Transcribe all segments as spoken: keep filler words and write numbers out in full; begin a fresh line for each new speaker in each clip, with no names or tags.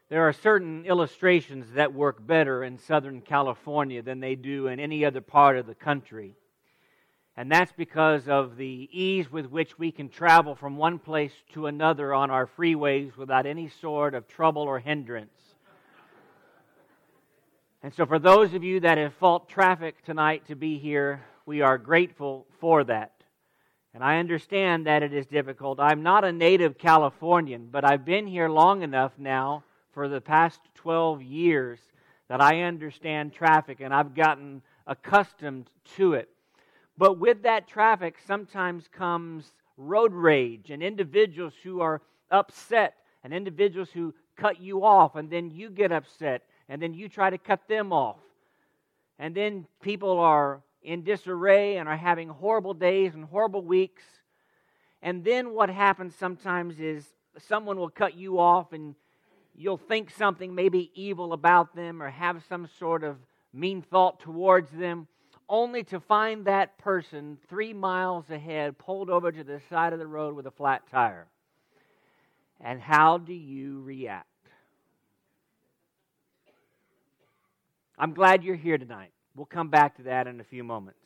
There are certain illustrations that work better in Southern California than they do in any other part of the country. And that's because of the ease with which we can travel from one place to another on our freeways without any sort of trouble or hindrance. And so for those of you that have fought traffic tonight to be here, we are grateful for that. And I understand that it is difficult. I'm not a native Californian, but I've been here long enough now for the past twelve years that I understand traffic, and I've gotten accustomed to it. But with that traffic sometimes comes road rage and individuals who are upset and individuals who cut you off, and then you get upset, and then you try to cut them off. And then people are in disarray and are having horrible days and horrible weeks. And then what happens sometimes is someone will cut you off and you'll think something maybe evil about them or have some sort of mean thought towards them, only to find that person three miles ahead pulled over to the side of the road with a flat tire. And how do you react? I'm glad you're here tonight. We'll come back to that in a few moments.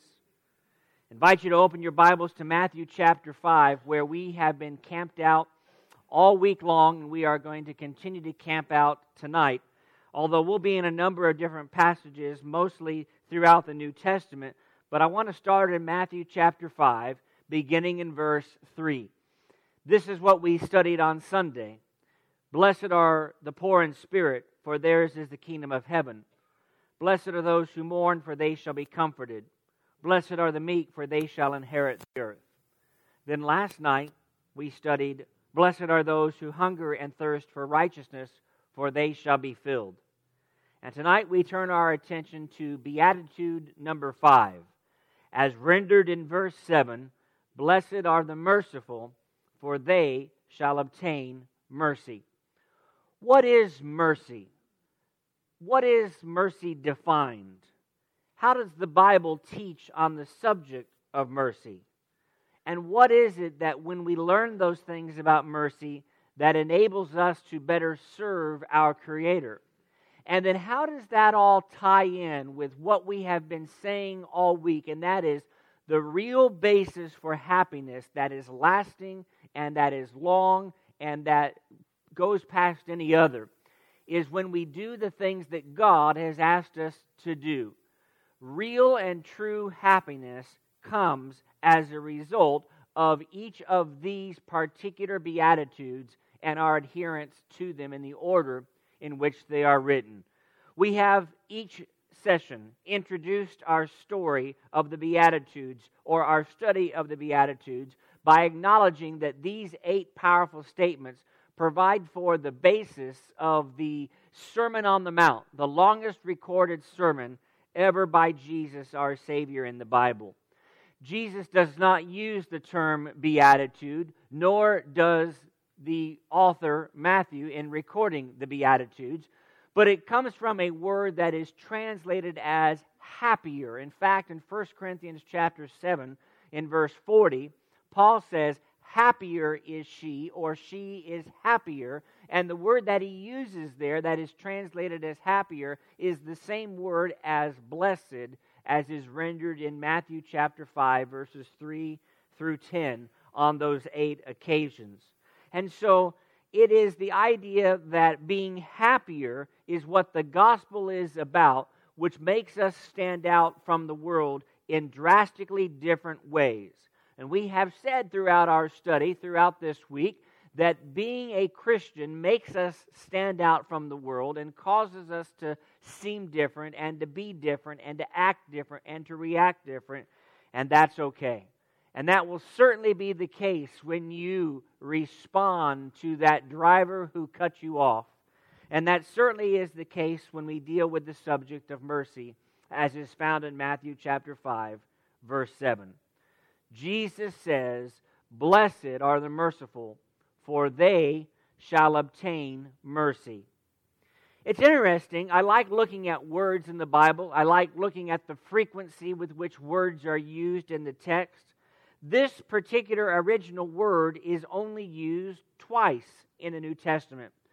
I invite you to open your Bibles to Matthew chapter five, where we have been camped out all week long, and we are going to continue to camp out tonight, although we'll be in a number of different passages, mostly throughout the New Testament. But I want to start in Matthew chapter five, beginning in verse three. This is what we studied on Sunday. Blessed are the poor in spirit, for theirs is the kingdom of heaven. Blessed are those who mourn, for they shall be comforted. Blessed are the meek, for they shall inherit the earth. Then last night we studied, blessed are those who hunger and thirst for righteousness, for they shall be filled. And tonight we turn our attention to Beatitude number five. As rendered in verse seven, blessed are the merciful, for they shall obtain mercy. What is mercy? What is mercy defined? How does the Bible teach on the subject of mercy? And what is it that when we learn those things about mercy that enables us to better serve our Creator? And then how does that all tie in with what we have been saying all week? And that is the real basis for happiness that is lasting and that is long and that goes past any other is when we do the things that God has asked us to do. Real and true happiness comes as a result of each of these particular Beatitudes and our adherence to them in the order in which they are written. We have each session introduced our story of the Beatitudes or our study of the Beatitudes by acknowledging that these eight powerful statements provide for the basis of the Sermon on the Mount, the longest recorded sermon ever by Jesus, our Savior, in the Bible. Jesus does not use the term beatitude, nor does the author, Matthew, in recording the Beatitudes, but it comes from a word that is translated as happier. In fact, in First Corinthians chapter seven, in verse forty, Paul says, happier is she, or she is happier. And the word that he uses there that is translated as happier is the same word as blessed, as is rendered in Matthew chapter five, verses three through ten on those eight occasions. And so it is the idea that being happier is what the gospel is about, which makes us stand out from the world in drastically different ways. And we have said throughout our study, throughout this week, that being a Christian makes us stand out from the world and causes us to seem different and to be different and to act different and to react different, and that's okay. And that will certainly be the case when you respond to that driver who cut you off. And that certainly is the case when we deal with the subject of mercy, as is found in Matthew chapter five, verse seven. Jesus says, blessed are the merciful, for they shall obtain mercy. It's interesting. I like looking at words in the Bible. I like looking at the frequency with which words are used in the text. This particular original word is only used twice in the New Testament.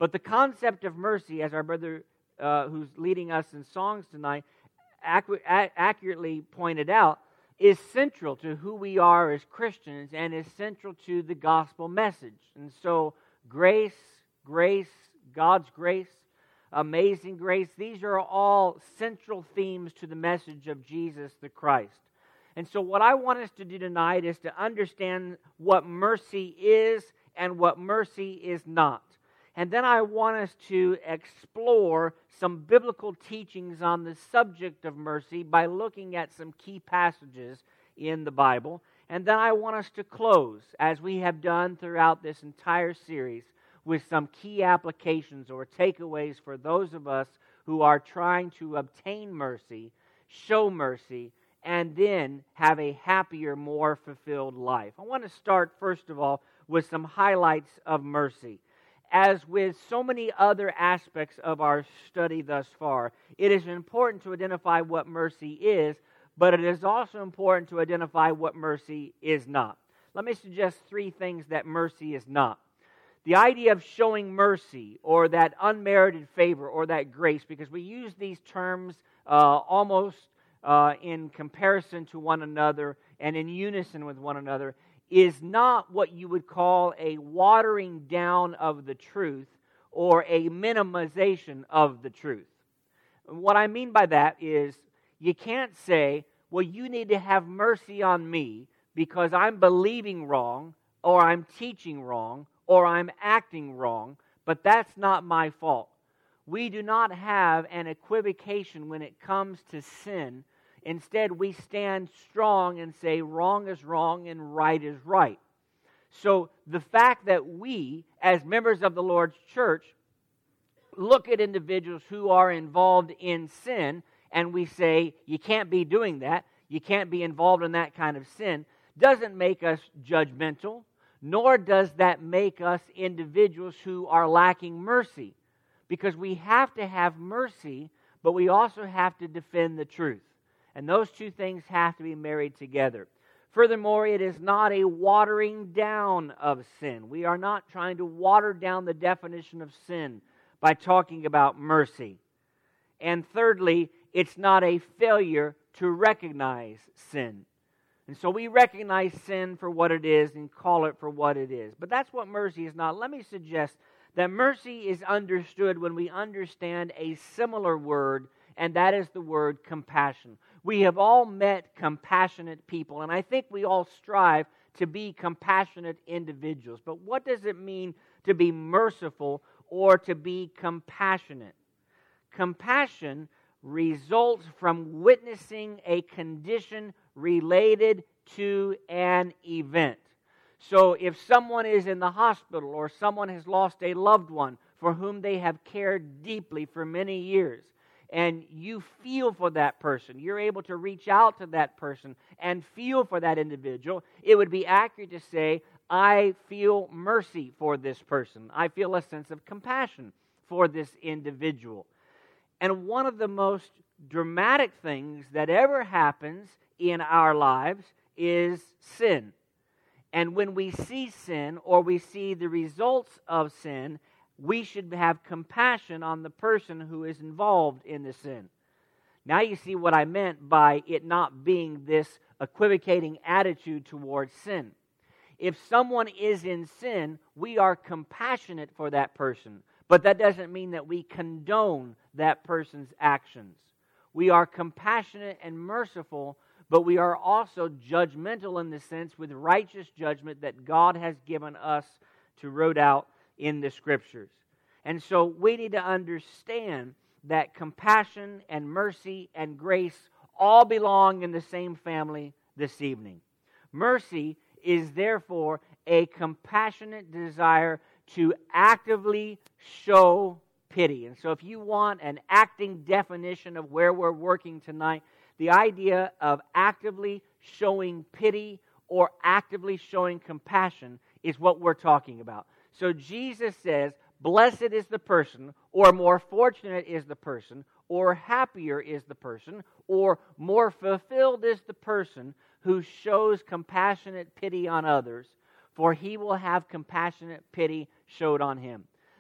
But the concept of mercy, as our brother uh, who's leading us in songs tonight accu- a- accurately pointed out, is central to who we are as Christians and is central to the gospel message. And so grace, grace, God's grace, amazing grace, these are all central themes to the message of Jesus the Christ. And so what I want us to do tonight is to understand what mercy is and what mercy is not. And then I want us to explore some biblical teachings on the subject of mercy by looking at some key passages in the Bible. And then I want us to close, as we have done throughout this entire series, with some key applications or takeaways for those of us who are trying to obtain mercy, show mercy, and then have a happier, more fulfilled life. I want to start, first of all, with some highlights of mercy. As with so many other aspects of our study thus far, it is important to identify what mercy is, but it is also important to identify what mercy is not. Let me suggest three things that mercy is not. The idea of showing mercy, or that unmerited favor, or that grace, because we use these terms uh, almost uh, in comparison to one another and in unison with one another, is not what you would call a watering down of the truth or a minimization of the truth. What I mean by that is you can't say, well, you need to have mercy on me because I'm believing wrong, or I'm teaching wrong, or I'm acting wrong, but that's not my fault. We do not have an equivocation when it comes to sin. Instead, we stand strong and say wrong is wrong and right is right. So the fact that we, as members of the Lord's church, look at individuals who are involved in sin and we say, you can't be doing that, you can't be involved in that kind of sin, doesn't make us judgmental, nor does that make us individuals who are lacking mercy. Because we have to have mercy, but we also have to defend the truth. And those two things have to be married together. Furthermore, it is not a watering down of sin. We are not trying to water down the definition of sin by talking about mercy. And thirdly, it's not a failure to recognize sin. And so we recognize sin for what it is and call it for what it is. But that's what mercy is not. Let me suggest that mercy is understood when we understand a similar word, and that is the word compassion. We have all met compassionate people, and I think we all strive to be compassionate individuals. But what does it mean to be merciful or to be compassionate? Compassion results from witnessing a condition related to an event. So if someone is in the hospital or someone has lost a loved one for whom they have cared deeply for many years, and you feel for that person, you're able to reach out to that person and feel for that individual, it would be accurate to say, I feel mercy for this person. I feel a sense of compassion for this individual. And one of the most dramatic things that ever happens in our lives is sin. And when we see sin or we see the results of sin, we should have compassion on the person who is involved in the sin. Now you see what I meant by it not being this equivocating attitude towards sin. If someone is in sin, we are compassionate for that person, but that doesn't mean that we condone that person's actions. We are compassionate and merciful, but we are also judgmental in the sense with righteous judgment that God has given us to root out in the Scriptures. And so we need to understand that compassion and mercy and grace all belong in the same family this evening. Mercy is therefore a compassionate desire to actively show pity. And so if you want an acting definition of where we're working tonight, the idea of actively showing pity or actively showing compassion is what we're talking about. So Jesus says, blessed is the person, or more fortunate is the person, or happier is the person, or more fulfilled is the person who shows compassionate pity on others, for he will have compassionate pity showed on him.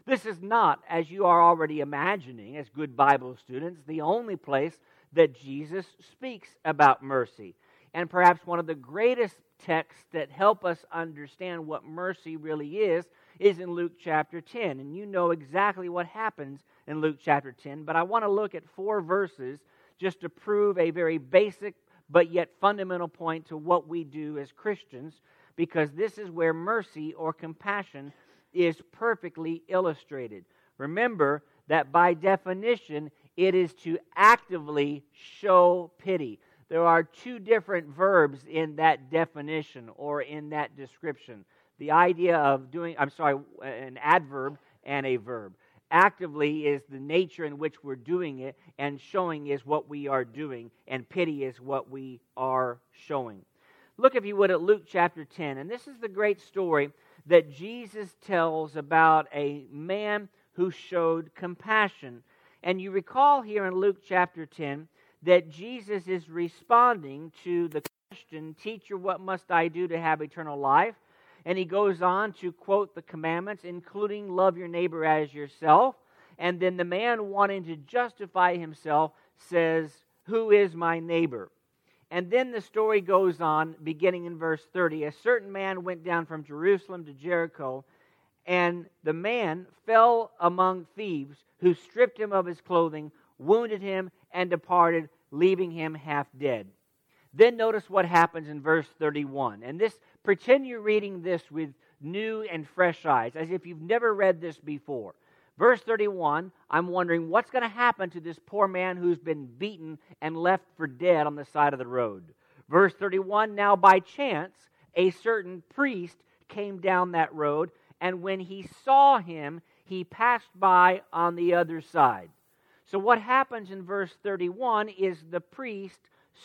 This is not, as you are already imagining, as good Bible students, the only place that Jesus speaks about mercy. And perhaps one of the greatest texts that help us understand what mercy really is, is in Luke chapter ten. And you know exactly what happens in Luke chapter ten, but I want to look at four verses just to prove a very basic but yet fundamental point to what we do as Christians, because this is where mercy or compassion is perfectly illustrated. Remember that by definition, it is to actively show pity. There are two different verbs in that definition or in that description. The idea of doing, I'm sorry, an adverb and a verb. Actively is the nature in which we're doing it, and showing is what we are doing, and pity is what we are showing. Look, if you would, at Luke chapter ten, and this is the great story that Jesus tells about a man who showed compassion. And you recall here in Luke chapter ten that Jesus is responding to the question, "Teacher, what must I do to have eternal life?" And he goes on to quote the commandments, including love your neighbor as yourself. And then the man, wanting to justify himself, says, "Who is my neighbor?" And then the story goes on, beginning in verse thirty. A certain man went down from Jerusalem to Jericho, and the man fell among thieves, who stripped him of his clothing, wounded him, and departed, leaving him half dead. Then notice what happens in verse thirty-one. And this, pretend you're reading this with new and fresh eyes, as if you've never read this before. Verse thirty-one, I'm wondering what's going to happen to this poor man who's been beaten and left for dead on the side of the road. Verse thirty-one, now by chance, a certain priest came down that road, and when he saw him, he passed by on the other side. So what happens in verse thirty-one is the priest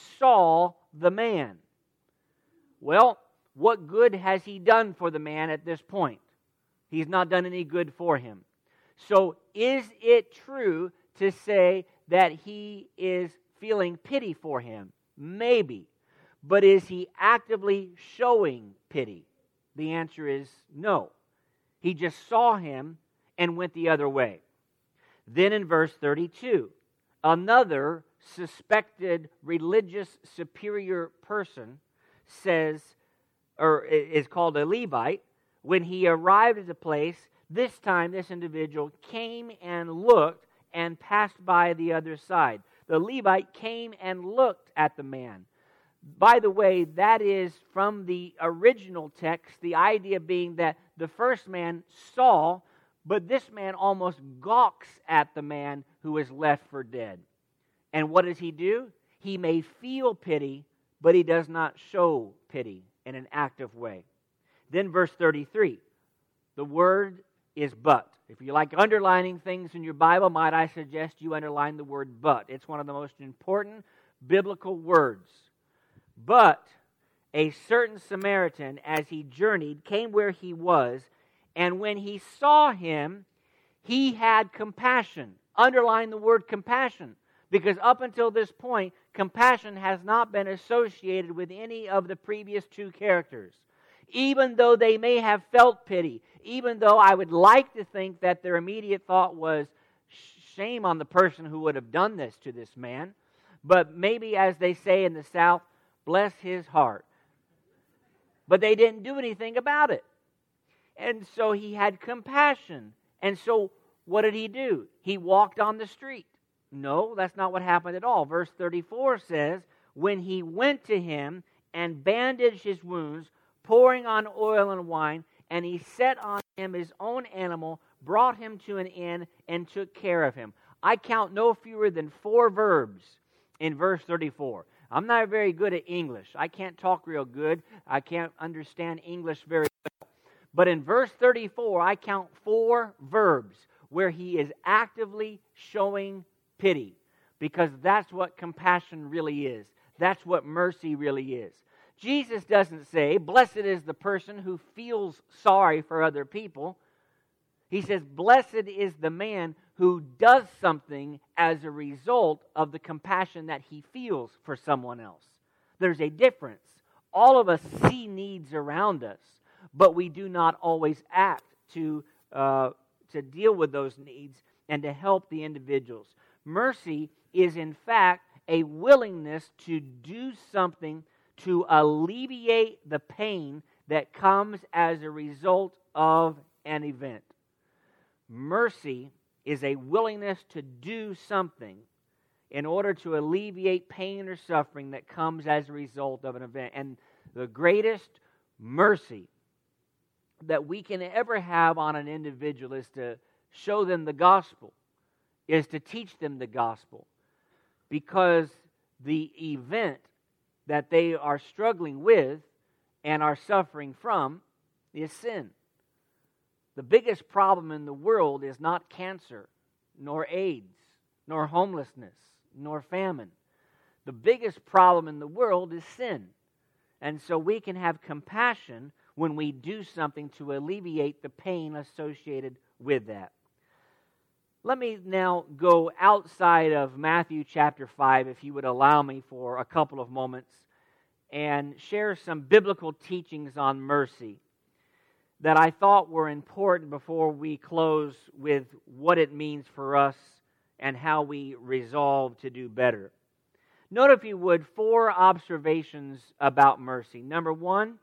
saw the man. Well, what good has he done for the man at this point? He's not done any good for him. So is it true to say that he is feeling pity for him? Maybe. But is he actively showing pity? The answer is no. He just saw him and went the other way. Then in verse thirty-two, another suspected religious superior person says, or is called a Levite. When he arrived at the place, this time this individual came and looked and passed by the other side. The Levite came and looked at the man. By the way, that is from the original text, the idea being that the first man saw, but this man almost gawks at the man who is left for dead. And what does he do? He may feel pity, but he does not show pity in an active way. Then verse thirty-three, the word is but. If you like underlining things in your Bible, might I suggest you underline the word but. It's one of the most important biblical words. But a certain Samaritan, as he journeyed, came where he was, and when he saw him, he had compassion. Underline the word compassion, because up until this point, compassion has not been associated with any of the previous two characters. Even though they may have felt pity, even though I would like to think that their immediate thought was, shame on the person who would have done this to this man, but maybe, as they say in the South, bless his heart. But they didn't do anything about it. And so he had compassion. And so what did he do? He walked on the street. No, that's not what happened at all. Verse thirty-four says, when he went to him and bandaged his wounds, pouring on oil and wine, and he set on him his own animal, brought him to an inn, and took care of him. I count no fewer than four verbs in verse thirty-four. I'm not very good at English. I can't talk real good. I can't understand English very well. But in verse thirty-four, I count four verbs where he is actively showing pity, because that's what compassion really is. That's what mercy really is. Jesus doesn't say, blessed is the person who feels sorry for other people. He says, blessed is the man who does something as a result of the compassion that he feels for someone else. There's a difference. All of us see needs around us, but we do not always act to uh, to deal with those needs and to help the individuals. Mercy is, in fact, a willingness to do something to alleviate the pain that comes as a result of an event. Mercy is a willingness to do something in order to alleviate pain or suffering that comes as a result of an event. And the greatest mercy that we can ever have on an individual is to show them the gospel, is to teach them the gospel, because the event that they are struggling with and are suffering from is sin. The biggest problem in the world is not cancer, nor AIDS, nor homelessness, nor famine. The biggest problem in the world is sin. And so we can have compassion when we do something to alleviate the pain associated with that. Let me now go outside of Matthew chapter five, if you would allow me for a couple of moments, and share some biblical teachings on mercy that I thought were important before we close with what it means for us and how we resolve to do better. Note, if you would, four observations about mercy. Number one,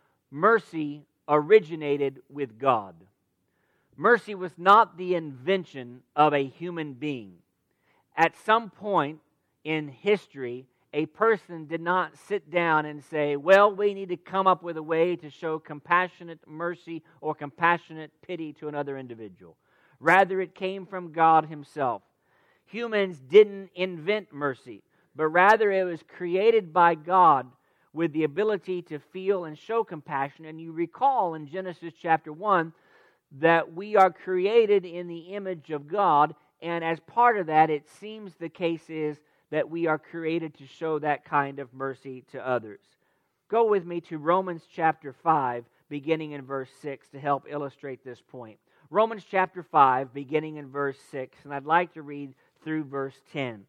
mercy originated with God. Mercy was not the invention of a human being. At some point in history, a person did not sit down and say, well, we need to come up with a way to show compassionate mercy or compassionate pity to another individual. Rather, it came from God Himself. Humans didn't invent mercy, but rather it was created by God with the ability to feel and show compassion. And you recall in Genesis chapter one that we are created in the image of God, and as part of that, it seems the case is that we are created to show that kind of mercy to others. Go with me to Romans chapter five, beginning in verse six, to help illustrate this point. Romans chapter five, beginning in verse six, and I'd like to read through verse ten.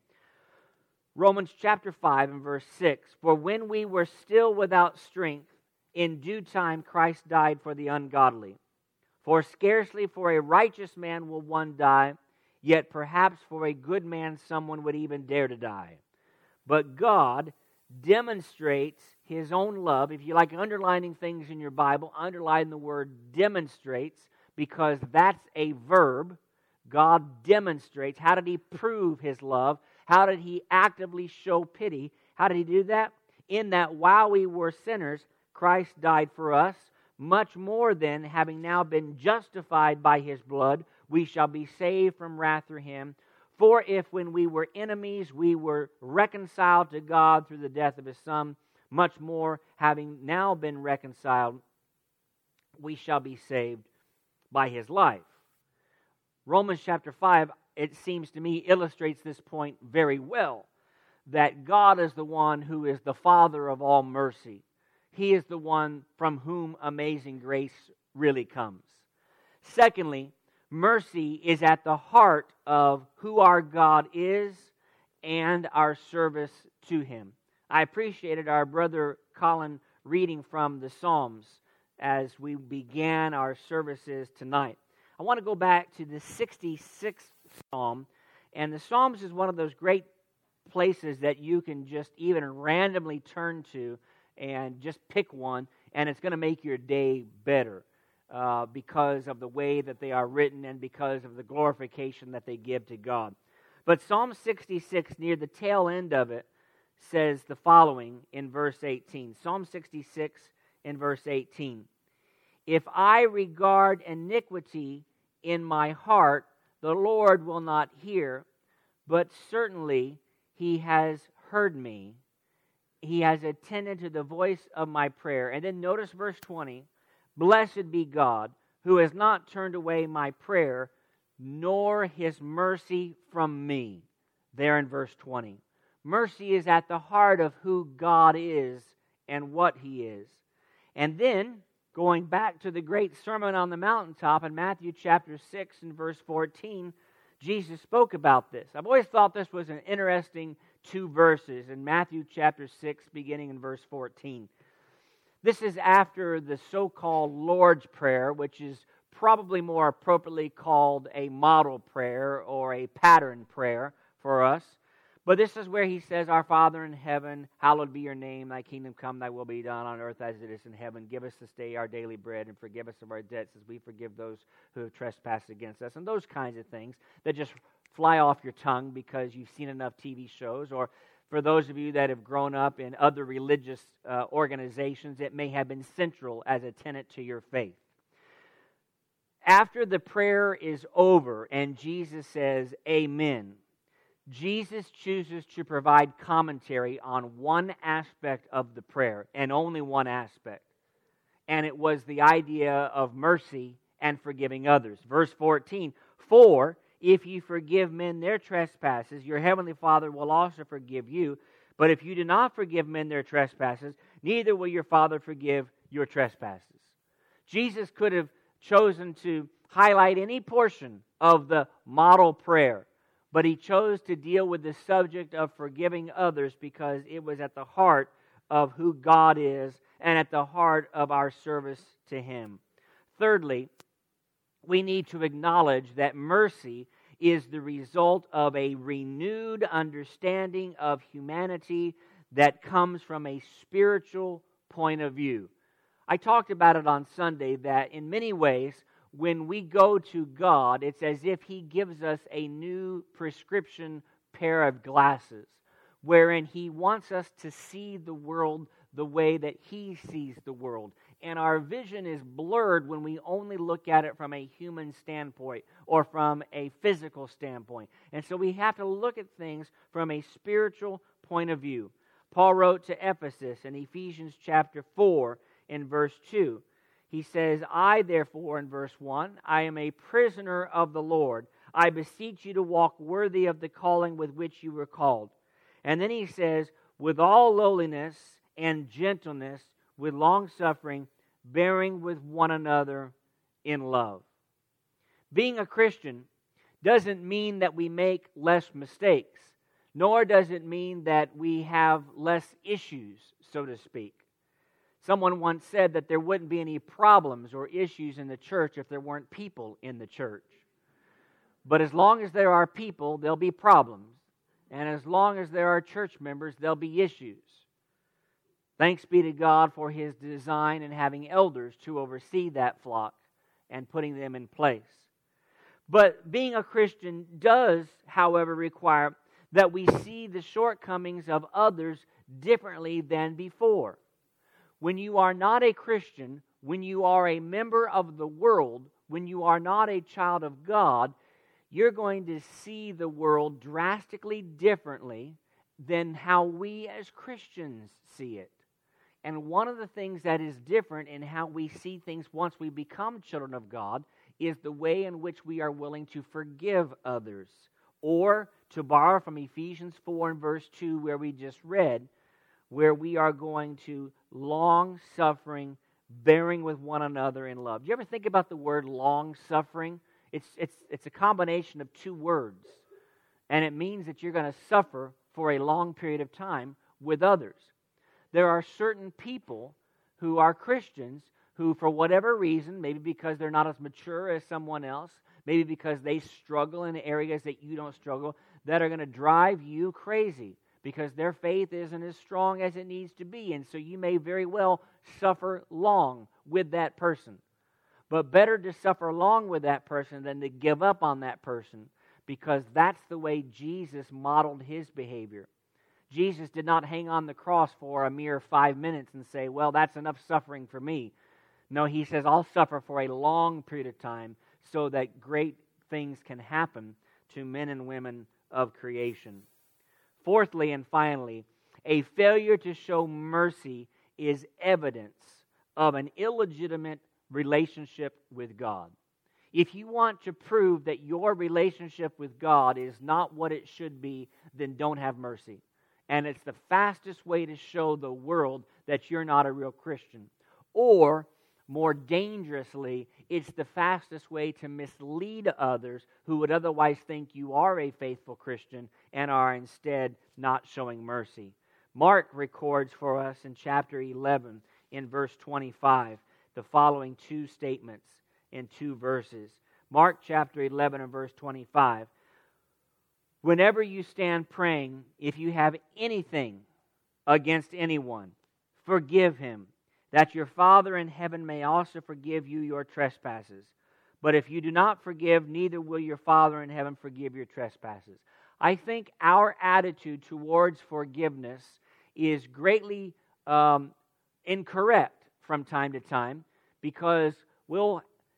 Romans chapter five and verse six, for when we were still without strength, in due time Christ died for the ungodly. For scarcely for a righteous man will one die, yet perhaps for a good man someone would even dare to die. But God demonstrates His own love. If you like underlining things in your Bible, underline the word demonstrates, because that's a verb. God demonstrates. How did He prove His love? How did He actively show pity? How did He do that? In that while we were sinners, Christ died for us. Much more then, having now been justified by His blood, we shall be saved from wrath through Him. For if when we were enemies, we were reconciled to God through the death of His Son, much more, having now been reconciled, we shall be saved by His life. Romans chapter five, it seems to me, illustrates this point very well, that God is the one who is the Father of all mercy. He is the one from whom amazing grace really comes. Secondly, mercy is at the heart of who our God is and our service to Him. I appreciated our brother Colin reading from the Psalms as we began our services tonight. I want to go back to the sixty-sixth Psalm, and the Psalms is one of those great places that you can just even randomly turn to and just pick one, and it's going to make your day better uh, because of the way that they are written and because of the glorification that they give to God. But Psalm sixty-six, near the tail end of it, says the following in verse eighteen. Psalm sixty-six in verse eighteen. If I regard iniquity in my heart, the Lord will not hear, but certainly He has heard me. He has attended to the voice of my prayer. And then notice verse twenty. Blessed be God, who has not turned away my prayer, nor His mercy from me. There in verse twenty. Mercy is at the heart of who God is and what He is. And then, going back to the great Sermon on the Mountaintop in Matthew chapter six and verse fourteen, Jesus spoke about this. I've always thought this was an interesting two verses in Matthew chapter six, beginning in verse fourteen. This is after the so-called Lord's Prayer, which is probably more appropriately called a model prayer or a pattern prayer for us. But this is where he says, Our Father in heaven, hallowed be your name, thy kingdom come, thy will be done on earth as it is in heaven. Give us this day our daily bread, and forgive us of our debts as we forgive those who have trespassed against us. And those kinds of things that just fly off your tongue because you've seen enough T V shows, or for those of you that have grown up in other religious uh, organizations, it may have been central as a tenet to your faith. After the prayer is over and Jesus says, Amen, Jesus chooses to provide commentary on one aspect of the prayer, and only one aspect. And it was the idea of mercy and forgiving others. Verse fourteen, For if you forgive men their trespasses, your heavenly Father will also forgive you. But if you do not forgive men their trespasses, neither will your Father forgive your trespasses. Jesus could have chosen to highlight any portion of the model prayer, but he chose to deal with the subject of forgiving others because it was at the heart of who God is and at the heart of our service to Him. Thirdly, we need to acknowledge that mercy is the result of a renewed understanding of humanity that comes from a spiritual point of view. I talked about it on Sunday that in many ways, when we go to God, it's as if He gives us a new prescription pair of glasses, wherein He wants us to see the world the way that He sees the world. And our vision is blurred when we only look at it from a human standpoint or from a physical standpoint. And so we have to look at things from a spiritual point of view. Paul wrote to Ephesus in Ephesians chapter four in verse two. He says, I, therefore, in verse one, I am a prisoner of the Lord. I beseech you to walk worthy of the calling with which you were called. And then he says, with all lowliness and gentleness, with long-suffering, bearing with one another in love. Being a Christian doesn't mean that we make less mistakes, nor does it mean that we have less issues, so to speak. Someone once said that there wouldn't be any problems or issues in the church if there weren't people in the church. But as long as there are people, there'll be problems. And as long as there are church members, there'll be issues. Thanks be to God for His design and having elders to oversee that flock and putting them in place. But being a Christian does, however, require that we see the shortcomings of others differently than before. When you are not a Christian, when you are a member of the world, when you are not a child of God, you're going to see the world drastically differently than how we as Christians see it. And one of the things that is different in how we see things once we become children of God is the way in which we are willing to forgive others. Or, to borrow from Ephesians four and verse two where we just read, where we are going to long-suffering, bearing with one another in love. Do you ever think about the word long-suffering? It's, it's, it's a combination of two words. And it means that you're going to suffer for a long period of time with others. There are certain people who are Christians who, for whatever reason, maybe because they're not as mature as someone else, maybe because they struggle in areas that you don't struggle, that are going to drive you crazy because their faith isn't as strong as it needs to be. And so you may very well suffer long with that person. But better to suffer long with that person than to give up on that person, because that's the way Jesus modeled His behavior. Jesus did not hang on the cross for a mere five minutes and say, well, that's enough suffering for me. No, He says, I'll suffer for a long period of time so that great things can happen to men and women of creation. Fourthly and finally, a failure to show mercy is evidence of an illegitimate relationship with God. If you want to prove that your relationship with God is not what it should be, then don't have mercy. And it's the fastest way to show the world that you're not a real Christian. Or, more dangerously, it's the fastest way to mislead others who would otherwise think you are a faithful Christian and are instead not showing mercy. Mark records for us in chapter eleven, in verse twenty-five, the following two statements. in two verses. Mark chapter eleven and verse twenty-five. Whenever you stand praying, if you have anything against anyone, forgive him, that your Father in heaven may also forgive you your trespasses. But if you do not forgive, neither will your Father in heaven forgive your trespasses. I think our attitude towards forgiveness is greatly um, incorrect from time to time, because we'll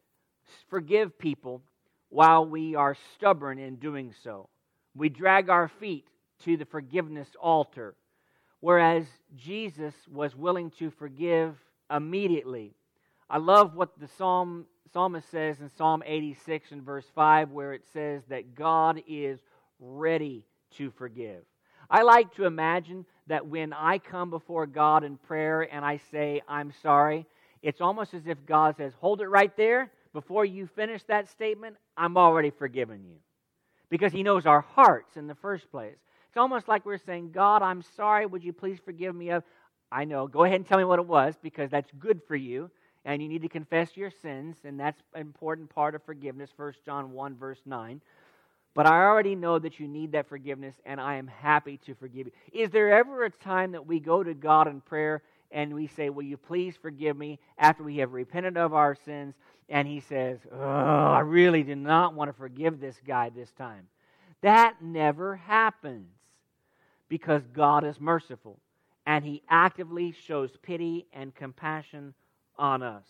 forgive people while we are stubborn in doing so. We drag our feet to the forgiveness altar, whereas Jesus was willing to forgive immediately. I love what the psalm, psalmist says in Psalm eighty-six and verse five, where it says that God is ready to forgive. I like to imagine that when I come before God in prayer and I say, I'm sorry, it's almost as if God says, hold it right there. Before you finish that statement, I'm already forgiven you. Because He knows our hearts in the first place. It's almost like we're saying, God, I'm sorry, would you please forgive me of... I know, go ahead and tell me what it was, because that's good for you, and you need to confess your sins, and that's an important part of forgiveness, First John one, verse nine. But I already know that you need that forgiveness, and I am happy to forgive you. Is there ever a time that we go to God in prayer and we say, will you please forgive me, after we have repented of our sins, and He says, oh, I really do not want to forgive this guy this time? That never happens, because God is merciful, and He actively shows pity and compassion on us.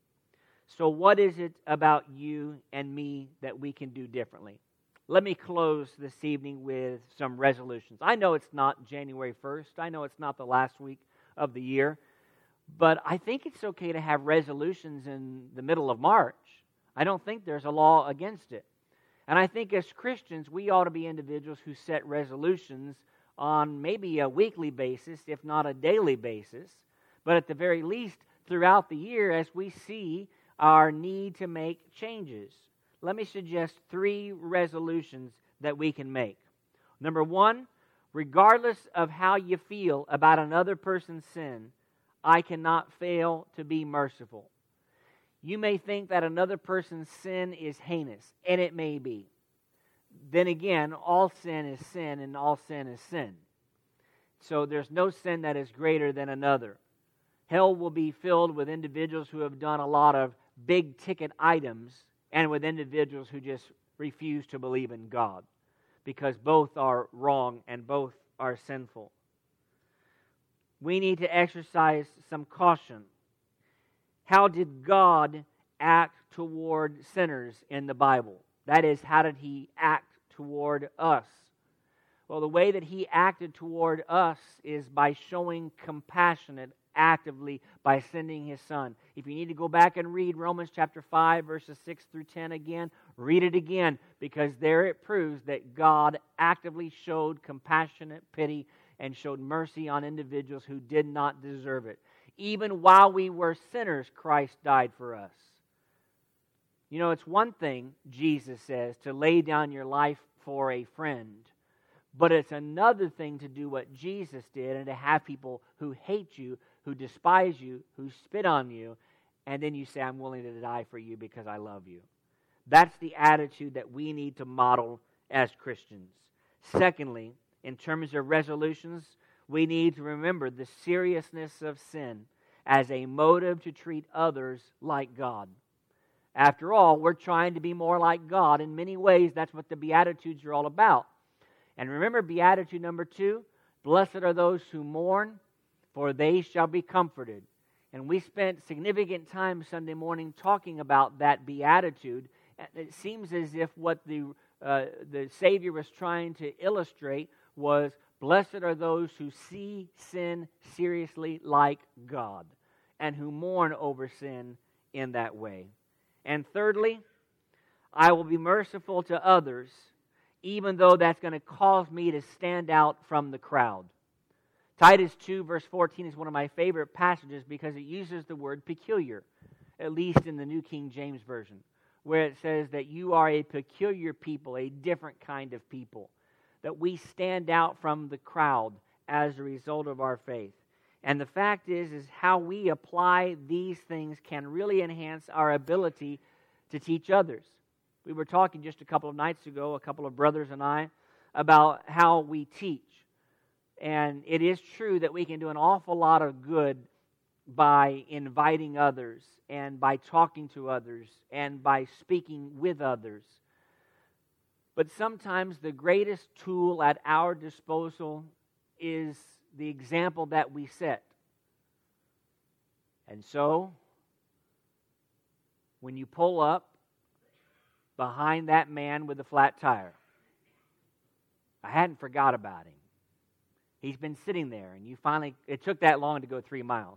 So what is it about you and me that we can do differently? Let me close this evening with some resolutions. I know it's not January first. I know it's not the last week of the year. But I think it's okay to have resolutions in the middle of March. I don't think there's a law against it. And I think as Christians, we ought to be individuals who set resolutions on maybe a weekly basis, if not a daily basis. But at the very least, throughout the year, as we see our need to make changes. Let me suggest three resolutions that we can make. Number one, regardless of how you feel about another person's sin, I cannot fail to be merciful. You may think that another person's sin is heinous, and it may be. Then again, all sin is sin, and all sin is sin. So there's no sin that is greater than another. Hell will be filled with individuals who have done a lot of big-ticket items, and with individuals who just refuse to believe in God, because both are wrong and both are sinful. We need to exercise some caution. How did God act toward sinners in the Bible? That is, how did He act toward us? Well, the way that He acted toward us is by showing compassion actively by sending His Son. If you need to go back and read Romans chapter five, verses six through ten again, read it again, because there it proves that God actively showed compassionate pity and showed mercy on individuals who did not deserve it. Even while we were sinners, Christ died for us. You know, it's one thing, Jesus says, to lay down your life for a friend. But it's another thing to do what Jesus did and to have people who hate you, who despise you, who spit on you, and then you say, I'm willing to die for you because I love you. That's the attitude that we need to model as Christians. Secondly, in terms of resolutions, we need to remember the seriousness of sin as a motive to treat others like God. After all, we're trying to be more like God. In many ways, that's what the Beatitudes are all about. And remember Beatitude number two, blessed are those who mourn, for they shall be comforted. And we spent significant time Sunday morning talking about that Beatitude. And it seems as if what the, uh, the Savior was trying to illustrate was, blessed are those who see sin seriously like God, and who mourn over sin in that way. And thirdly, I will be merciful to others, even though that's going to cause me to stand out from the crowd. Titus two, verse fourteen is one of my favorite passages because it uses the word peculiar, at least in the New King James Version, where it says that you are a peculiar people, a different kind of people, that we stand out from the crowd as a result of our faith. And the fact is, is how we apply these things can really enhance our ability to teach others. We were talking just a couple of nights ago, a couple of brothers and I, about how we teach. And it is true that we can do an awful lot of good by inviting others and by talking to others and by speaking with others. But sometimes the greatest tool at our disposal is the example that we set. And so, when you pull up behind that man with the flat tire, I hadn't forgot about him. He's been sitting there, and you finally, it took that long to go three miles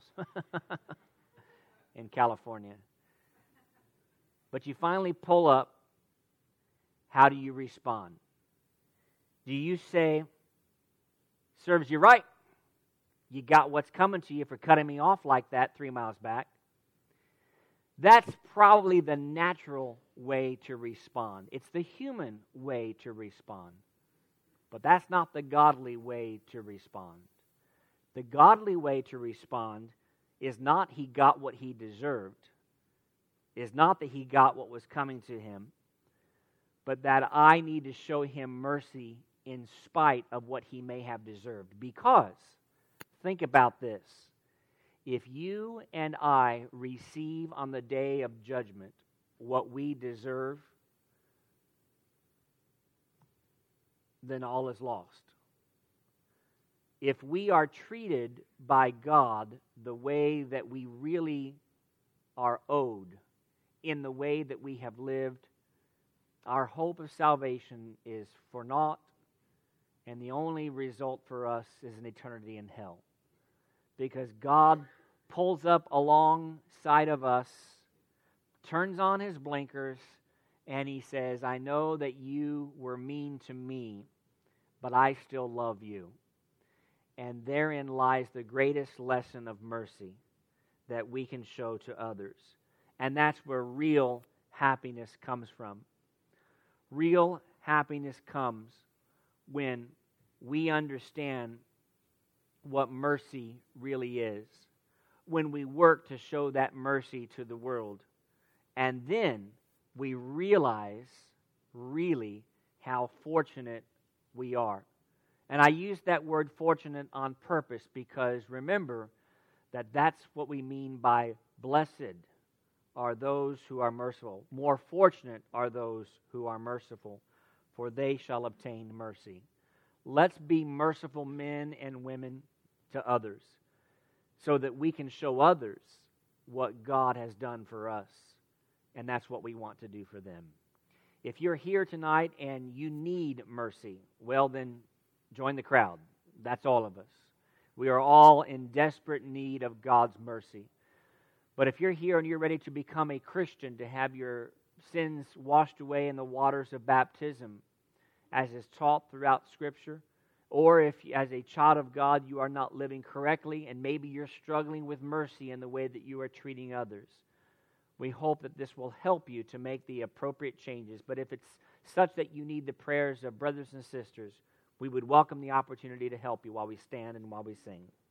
in California. But you finally pull up. How do you respond? Do you say, serves you right? You got what's coming to you for cutting me off like that three miles back. That's probably the natural way to respond. It's the human way to respond. But that's not the godly way to respond. The godly way to respond is not he got what he deserved, is not that he got what was coming to him, but that I need to show him mercy in spite of what he may have deserved. Because, think about this, if you and I receive on the day of judgment what we deserve, then all is lost. If we are treated by God the way that we really are owed, in the way that we have lived, our hope of salvation is for naught, and the only result for us is an eternity in hell. Because God pulls up alongside of us, turns on his blinkers, and he says, I know that you were mean to me, but I still love you. And therein lies the greatest lesson of mercy that we can show to others. And that's where real happiness comes from. Real happiness comes when we understand what mercy really is, when we work to show that mercy to the world, and then we realize really how fortunate we are. And I use that word fortunate on purpose because remember that that's what we mean by blessed are those who are merciful. More fortunate are those who are merciful, for they shall obtain mercy. Let's be merciful men and women to others so that we can show others what God has done for us. And that's what we want to do for them. If you're here tonight and you need mercy, well then join the crowd. That's all of us. We are all in desperate need of God's mercy. But if you're here and you're ready to become a Christian, to have your sins washed away in the waters of baptism, as is taught throughout Scripture, or if as a child of God you are not living correctly and maybe you're struggling with mercy in the way that you are treating others, we hope that this will help you to make the appropriate changes. But if it's such that you need the prayers of brothers and sisters, we would welcome the opportunity to help you while we stand and while we sing.